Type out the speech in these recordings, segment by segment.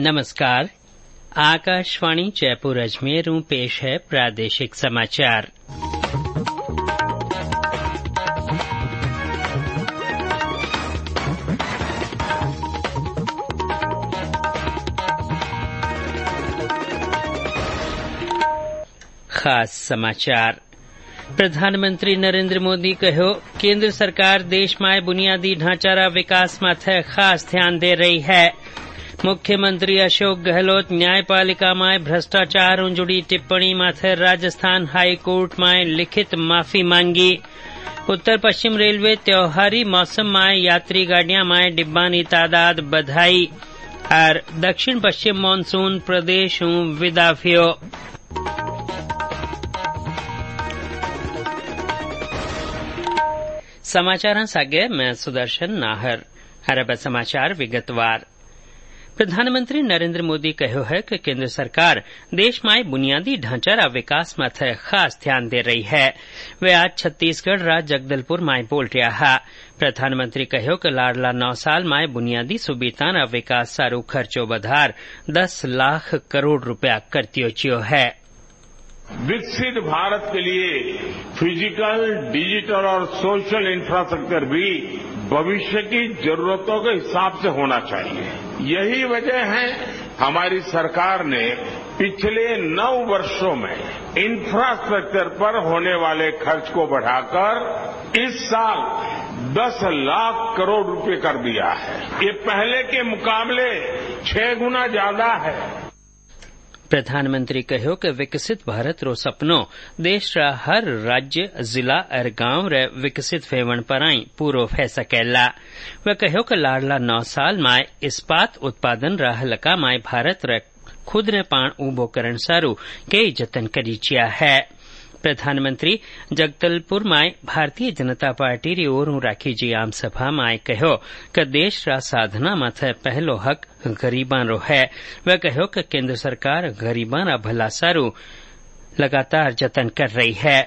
नमस्कार। आकाशवाणी जयपुर अजमेर पेश है प्रादेशिक समाचार। खास समाचार। प्रधानमंत्री नरेंद्र मोदी कहो, केंद्र सरकार देश में बुनियादी ढांचारा विकास माथे खास ध्यान दे रही है। मुख्यमंत्री अशोक गहलोत न्यायपालिका में भ्रष्टाचार जुड़ी टिप्पणी माथे राजस्थान हाईकोर्ट में लिखित माफी मांगी। उत्तर पश्चिम रेलवे त्योहारी मौसम में यात्री गाड़ियां में डिब्बानी तादाद बधाई और दक्षिण पश्चिम मानसून प्रदेश विदा थियो। समाचार सागे मैं सुदर्शन नाहर। अरब समाचार विगतवार। प्रधानमंत्री नरेंद्र मोदी कहो है कि केंद्र सरकार देश में बुनियादी ढांचारा विकास माथे खास ध्यान दे रही है। वे आज छत्तीसगढ़ राज्य जगदलपुर में बोल रहा। प्रधानमंत्री कहो कि लाडला 9 साल में बुनियादी सुविधा विकास सारू खर्चो बधार 10 लाख करोड़ रुपया करतियो है। विकसित भारत के लिए फिजिकल, डिजिटल और सोशल इंफ्रास्ट्रक्चर भी भविष्य की जरूरतों के हिसाब से होना चाहिए। यही वजह है हमारी सरकार ने पिछले 9 वर्षों में इंफ्रास्ट्रक्चर पर होने वाले खर्च को बढ़ाकर इस साल 10 लाख करोड़ रुपए कर दिया है। ये पहले के मुकाबले 6 गुना ज्यादा है। प्रधानमंत्री कहो कि विकसित भारत रो सपनो देश रा हर राज्य, जिला और गांव रे विकसित वेवण पराई पूरो फै सकेला। वे कहो कि लाडला 9 साल में इस्पात उत्पादन रा हलका में भारत रे खुद ने पाण उबो करण सारू कई जतन करीचिया है। प्रधानमंत्री जगदलपुर में भारतीय जनता पार्टी री ओर राखी जी आम सभा में कहो कि देश रा साधना माथे पहलो हक गरीबां रो है। वे कहो कि केंद्र सरकार गरीबां रा भला सारू लगातार जतन कर रही है।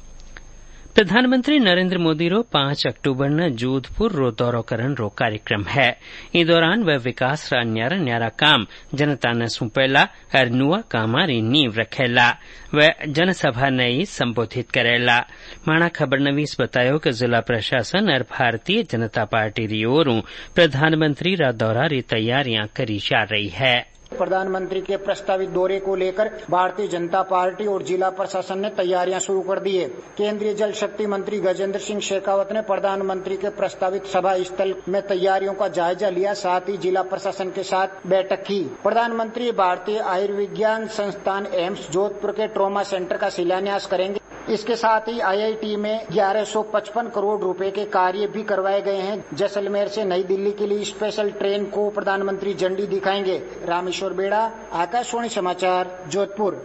प्रधानमंत्री नरेंद्र मोदी रो 5 अक्टूबर न जोधपुर रो दौरो करन रो कार्यक्रम है। इस दौरान वह विकास रा न्यारा न्यारा काम जनता ने सुपेला और नुआ कामारी नींव रखेला। वह जनसभा ने संबोधित करेला। माणा खबर नवीस बतायो कि जिला प्रशासन और भारतीय जनता पार्टी री ओर प्रधानमंत्री रा दौरा री तैयारियां करी जा रही है। प्रधानमंत्री के प्रस्तावित दौरे को लेकर भारतीय जनता पार्टी और जिला प्रशासन ने तैयारियां शुरू कर दी है। केंद्रीय जल शक्ति मंत्री गजेंद्र सिंह शेखावत ने प्रधानमंत्री के प्रस्तावित सभा स्थल में तैयारियों का जायजा लिया, साथ ही जिला प्रशासन के साथ बैठक की। प्रधानमंत्री भारतीय आयुर्विज्ञान संस्थान एम्स जोधपुर के ट्रॉमा सेंटर का शिलान्यास करेंगे। इसके साथ ही IIT में 1155 करोड़ रुपए के कार्य भी करवाए गए हैं। जैसलमेर से नई दिल्ली के लिए स्पेशल ट्रेन को प्रधानमंत्री झंडी दिखाएंगे। रामेश्वर बेड़ा, आकाशवाणी समाचार, जोधपुर।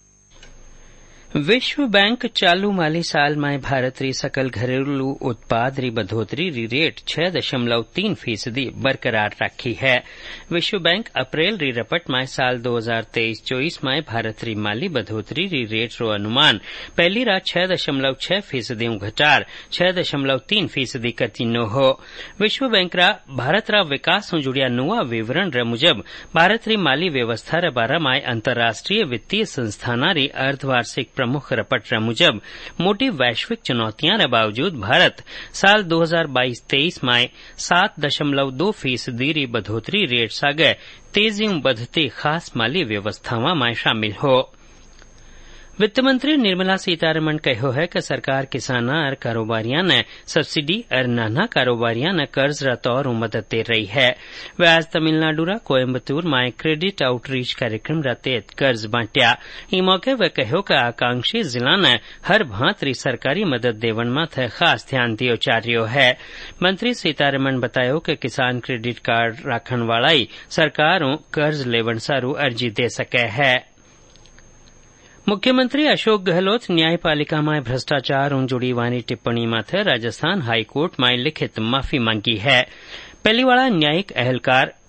विश्व बैंक चालू माली साल में भारत री सकल घरेलू उत्पाद री बढ़ोतरी री रेट 6.3% बरकरार रखी है। विश्व बैंक अप्रैल री रपट में साल 2023-24 में भारत री माली बढ़ोतरी री रेट रो अनुमान पहली रात 6.6% घटार 6.3% करतीनो हो। विश्व बैंक रा भारत रा विकास से जुड़िया नुआ विवरण रे मुजब भारत री माली व्यवस्था रे बारे में अंतर्राष्ट्रीय वित्तीय संस्थाना री अर्धवार्षिक प्रमुख रपट मुजब मोटी वैश्विक चुनौतियां के बावजूद भारत साल 2022-23 में 7.2% री बढ़ोतरी रेट सागे तेजी बढ़ती खास माली व्यवस्थावां में शामिल हो। वित्त मंत्री निर्मला सीतारमण कहो है कि सरकार किसाना और कारोबारियां ने सब्सिडी और नाना कारोबारियां ने कर्ज रा तौर मदद दे रही है। वे आज तमिलनाडु रा कोयम्बतूर में क्रेडिट आउटरीच कार्यक्रम रा तहत कर्ज बांटिया। ई मौके वे कहो कि आकांक्षी जिला ने हर भांत री सरकारी मदद देवन माथे खास ध्यान दियो जा रह्यो है। मंत्री सीतारमण बतायो कि किसान क्रेडिट कार्ड राखण वालाई सरकारों कर्ज लेवन सारू अर्जी दे सके है। मुख्यमंत्री अशोक गहलोत न्यायपालिका में भ्रष्टाचार जुड़ी वानी टिप्पणी माथे राजस्थान हाईकोर्ट में लिखित माफी मांगी है। पहली वाला न्यायिक अहलकार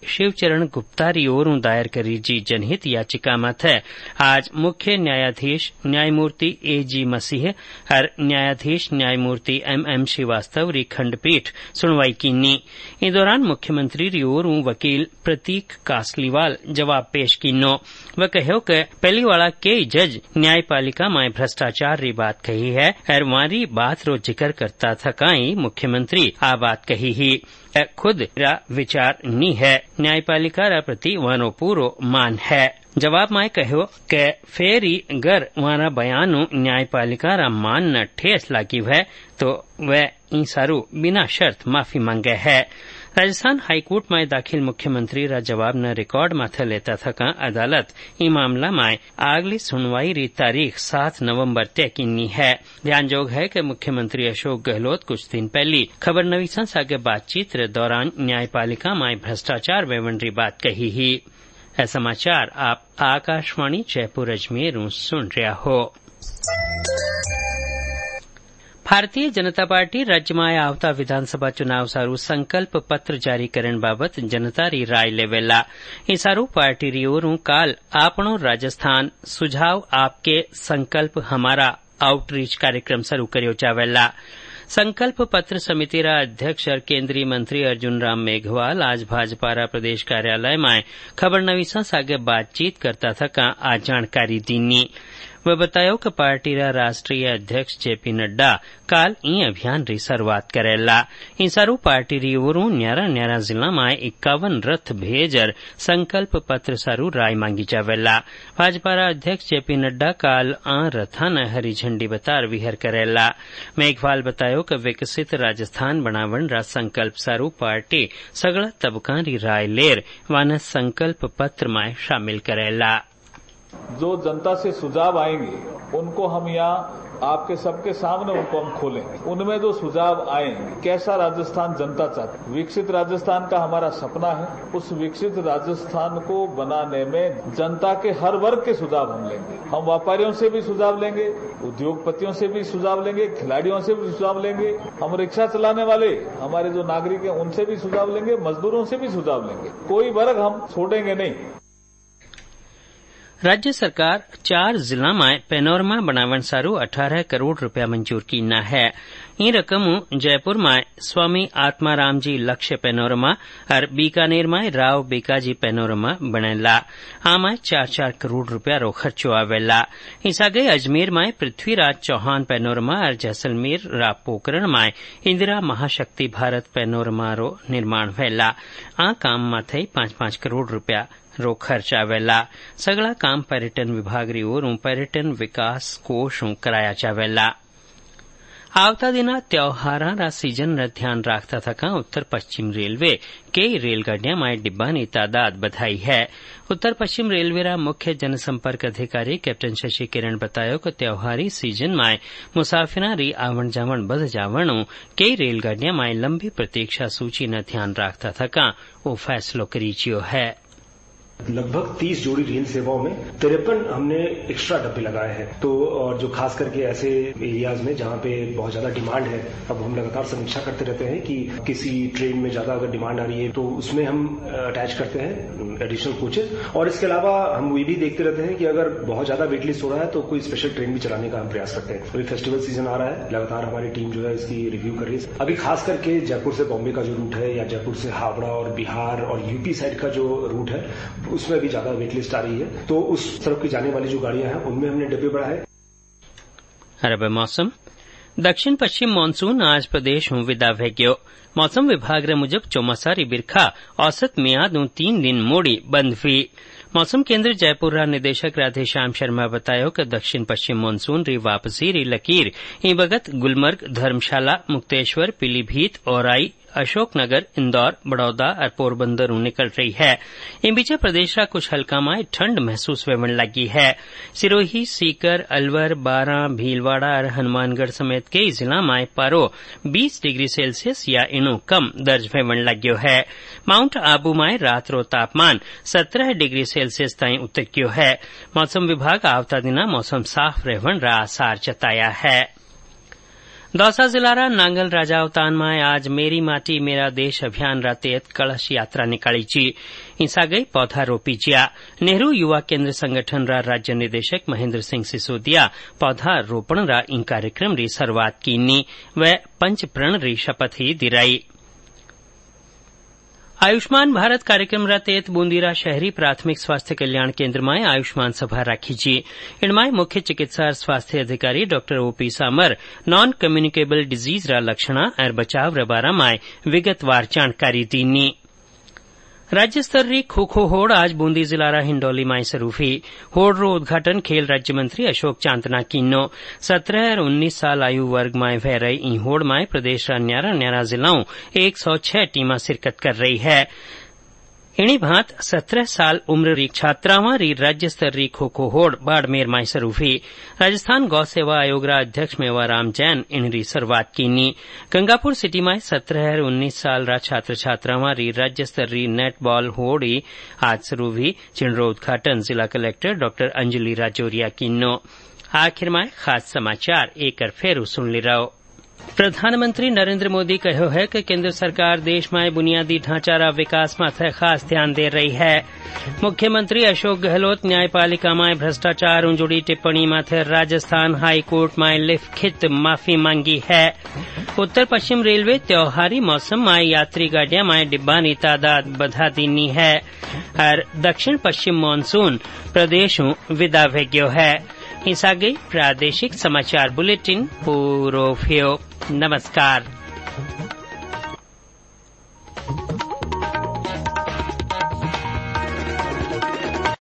शिवचरण गुप्ता री ओरों दायर करी जी जनहित याचिका मथ आज मुख्य न्यायाधीश न्यायमूर्ति A.G. मसीह और न्यायाधीश न्यायमूर्ति M.M. श्रीवास्तव री खंडपीठ सुनवाई कीनी। इस दौरान मुख्यमंत्री री ओरों वकील प्रतीक कासलीवाल जवाब पेश कीनो। वह कहो कि पहली वाला कई जज न्यायपालिका में भ्रष्टाचार री बात कही है और वारी बात रो जिक्र करता था काई मुख्यमंत्री आ बात कही ही खुद रा विचार नी है। न्यायपालिका रा प्रति वानो पूरो मान है। जवाब में कहो कि फेरी गर वारा बयानों न्यायपालिका रा मान न ठेस लागी है तो वह इन सारू बिना शर्त माफी मांगे है। राजस्थान हाईकोर्ट में दाखिल मुख्यमंत्री रा जवाब न रिकॉर्ड माथे लेता था का अदालत ई मामला में अगली सुनवाई री तारीख 7 नवंबर तय कीनी है। ध्यानजोग है कि मुख्यमंत्री अशोक गहलोत कुछ दिन पहले खबरनवीसा सागे बातचीत रे दौरान न्यायपालिका में भ्रष्टाचार वेवन री बात कही ही। यह समाचार आप आकाशवाणी जयपुर अजमेर सुन रहा हो। भारतीय जनता पार्टी राज्य में आवता विधानसभा चुनाव सारू संकल्प पत्र जारी करण बाबत जनता री राय लेवेला। ई सारू पार्टी री ओरों काल आपणो राजस्थान सुझाव आपके संकल्प हमारा आउटरीच कार्यक्रम शुरू कर्यो जावेला। संकल्प पत्र समिति रा अध्यक्ष और केंद्रीय मंत्री अर्जुन राम मेघवाल आज भाजपा रा प्रदेश कार्यालय में खबरनवीसा सागे बातचीत करता था का आज जानकारी दीनी। वह बतायो कि पार्टी रा राष्ट्रीय अध्यक्ष JP नड्डा काल ई अभियान री शुरुआत करेला। इन सारू पार्टी री ओरों न्यारा जिला में 51 रथ भेजर संकल्प पत्र सारू राय मांगी जावेला। भाजपा रा अध्यक्ष JP नड्डा काल रथा न हरी झंडी बतार विहर करेला। मेघवाल बतायो कि विकसित राजस्थान बनावन रा संकल्प सारू पार्टी सगला तबका री राय लेर वान संकल्प पत्र में शामिल करेला। जो जनता से सुझाव आएंगे उनको हम यहाँ आपके सबके सामने उनको हम खोलेंगे। उनमें जो सुझाव आएंगे कैसा राजस्थान जनता चाहती, विकसित राजस्थान का हमारा सपना है। उस विकसित राजस्थान को बनाने में जनता के हर वर्ग के सुझाव हम लेंगे। हम व्यापारियों से भी सुझाव लेंगे, उद्योगपतियों से भी सुझाव लेंगे, खिलाड़ियों से भी सुझाव लेंगे, हम रिक्शा चलाने वाले हमारे जो नागरिक हैं उनसे भी सुझाव लेंगे, मजदूरों से भी सुझाव लेंगे। कोई वर्ग हम छोड़ेंगे नहीं। राज्य सरकार 4 जिला में पेनोरमा बनावन सारू 18 करोड़ रुपया मंजूर कीना है। ई रकम जयपुर में स्वामी आत्माराम जी लक्ष्य पेनोरमा और बीकानेर में राव बीकाजी पेनोरमा बनेला। आमाय 4-4 करोड़ रुपया रो खर्चो आवेला। इस आगे अजमेर में पृथ्वीराज चौहान पेनोरमा और जैसलमेर रा पोकरण में इंदिरा महाशक्ति भारत पेनोरमा रो निर्माण वेला। आ काम माथे 5-5 करोड़ रुपया रो खर्च आवेला। सगला काम पर्यटन विभाग री ओरों पर्यटन विकास कोष कराया जावेला। आवता दिना त्योहारा रा सीजन रा ध्यान राखता था उत्तर पश्चिम रेलवे कई रेलगाड़ियां में डिब्बा नी तादाद बधाई है। उत्तर पश्चिम रेलवे रा मुख्य जनसंपर्क अधिकारी कैप्टन शशि किरण बतायो कि त्योहारी सीजन में मुसाफिरा री आवण जावण बध जावणों कई रेलगाड़ियां में लंबी प्रतीक्षा सूची न ध्यान राखता था वो फैसलो करीजियो है। लगभग 30 जोड़ी रेल सेवाओं में 53 हमने एक्स्ट्रा डब्बे लगाए हैं। तो और जो खास करके ऐसे एरियाज में जहां पे बहुत ज्यादा डिमांड है, अब हम लगातार समीक्षा करते रहते हैं कि किसी ट्रेन में ज्यादा अगर डिमांड आ रही है तो उसमें हम अटैच करते हैं एडिशनल कोचेस। और इसके अलावा हम ये भी देखते रहते हैं कि अगर बहुत ज्यादा वेटलिस्ट हो रहा है तो कोई स्पेशल ट्रेन भी चलाने का हम प्रयास करते हैं। अभी फेस्टिवल सीजन आ रहा है, लगातार हमारी टीम जो है इसकी रिव्यू कर रही है। अभी खास करके जयपुर से बॉम्बे का जो रूट है या जयपुर से हावड़ा और बिहार और यूपी साइड का जो रूट है उसमें भी ज्यादा वेटलिस्ट आ रही है, तो उस तरफ की जाने वाली जो गाड़ियां हैं उनमें हमने डब्बे बढ़ाए। अरब मौसम दक्षिण पश्चिम मानसून आज प्रदेश में विदा वे गयो। मौसम विभाग रे मुजब चौमासारी बिरखा औसत मियाद 3 दिन मोड़ी बंद हुई। मौसम केंद्र जयपुर रा निदेशक राधेश्याम शर्मा बतायो कि दक्षिण पश्चिम मानसून री वापसी री लकीर ई बगत गुलमर्ग, धर्मशाला, मुक्तेश्वर, पीलीभीत, औराई, अशोकनगर, इंदौर, बड़ौदा और पोरबंदर निकल रही है। इन बीच प्रदेश का कुछ हल्का में ठंड महसूस होने लगी है। सिरोही, सीकर, अलवर, बारां, भीलवाड़ा और हनुमानगढ़ समेत कई जिला में पारो 20 डिग्री सेल्सियस या इनो कम दर्ज होने लग्यो है। माउंट आबू में रात रो तापमान 17 डिग्री सेल्सियस ताईं उतरक्यो है। मौसम विभाग आवता दिना मौसम साफ रहने रा आसार जताया है। दौसा जिलारा नांगल राजावतान में आज मेरी माटी मेरा देश अभियान रातेत कलश यात्रा निकाली ची। इंसा गई पौधा रोपी जिया। नेहरू युवा केंद्र संगठन रा राज्य निदेशक महेंद्र सिंह सिसोदिया पौधा रोपण रा इन कार्यक्रम री शुरुआत कीनी व पंच प्रण री शपथ ही दिराई। आयुष्मान भारत कार्यक्रम रातेत बूंदीरा शहरी प्राथमिक स्वास्थ्य कल्याण केंद्र में आयुष्मान सभा राखी जी। इनमें मुख्य चिकित्सा स्वास्थ्य अधिकारी doctor OP Samar non communicable disease रा लक्षणा और बचाव रा बारा में विगतवार जानकारी दीनी। राज्य स्तरीय खो खो होड़ आज बूंदी जिलारा हिंडोली में शुरू हुई। होड़ रो उद्घाटन खेल राज्य मंत्री अशोक चांदना कीनो। 17 और 19 साल आयु वर्ग में वह रही इन होड़ में प्रदेश रा न्यारा जिलाओं 106 टीमा शिरकत कर रही है। इन्हीं भांत 17 साल उम्र री छात्रावां री राज्य स्तरीय खो खो होड़ बाड़मेर में शुरू हुई। राजस्थान गौ सेवा आयोग रा अध्यक्ष मेवाराम जैन इनरी शुरुआत कीनी। गंगापुर सिटी में 17 और 19 साल रा छात्र छात्रावां री राज्य स्तरीय नेट बॉल होड़ आज शुरू हुई, जिनरो उद्घाटन जिला कलेक्टर डॉक्टर अंजलि राजौरिया कीनो। आखिर में खास समाचार एक बार फेरू सुन ली रहो। प्रधानमंत्री नरेंद्र मोदी कहो है कि केंद्र सरकार देश में बुनियादी ढांचा रा विकास माथे खास ध्यान दे रही है। मुख्यमंत्री अशोक गहलोत न्यायपालिका में भ्रष्टाचार जुड़ी टिप्पणी माथे राजस्थान हाई कोर्ट में लिखित माफी मांगी है। उत्तर पश्चिम रेलवे त्योहारी मौसम में यात्री गाड़ियां में डिब्बानी तादाद बढ़ा दीनी है और दक्षिण पश्चिम मानसून प्रदेशों विदा भेग्यो है। इस आगे प्रादेशिक समाचार बुलेटिन पूरो भयो। नमस्कार।